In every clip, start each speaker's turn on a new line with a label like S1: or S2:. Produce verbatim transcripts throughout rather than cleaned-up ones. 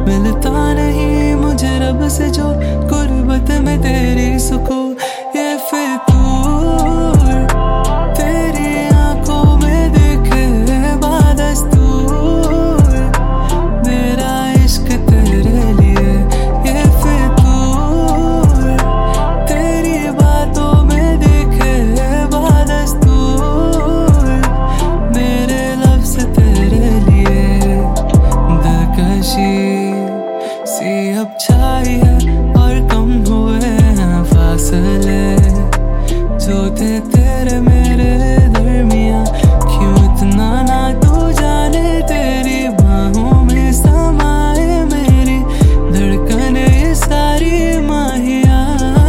S1: मिलता नहीं मुझे रब से जो गुर्बत में तेरी सुकून। ये फितूर तेरी आंखों में दिखे बादस्तूर, मेरा इश्क तेरे लिए। ये फितूर तेरी बातों में दिखे बादस्तूर, मेरे लफ्ज़ तेरे लिए। दिलकशी सी अब छाई है और कम हुए हैं फासले जो थे तेरे मेरे दरमियां। क्यों इतना ना तू जाने, तेरी बाहों में समाए मेरी धड़कने ये सारी माहिया।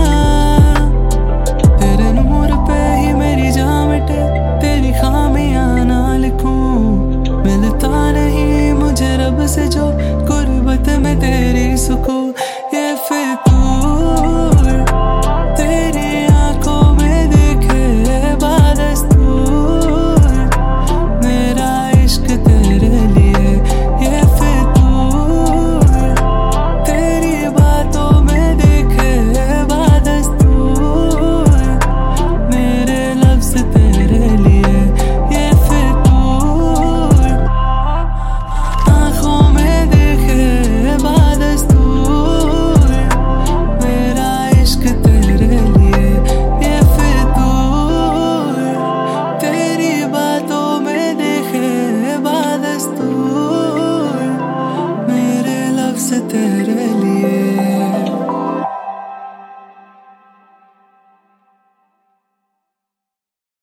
S1: तेरे नूर पे ही मेरी जान मिटे, तेरी खामियां ना लिखूं। मिलता नहीं मुझे रब से जो गुर्बत में तेरी सुकून। ये फितूर तेरी आंखों में दिखे बादस्तूर, मेरा इश्क तेरे लिए। ये फितूर तेरी बातों में दिखे बादस्तूर, मेरे लफ्ज़ तेरे लिए। ये फितूर आंखों में दिखे बादस्तूर, मेरा इश्क तेरे लिए। ये फितूर तेरी बातों में दिखे बादस्तूर, मेरे लफ्ज़ तेरे लिए।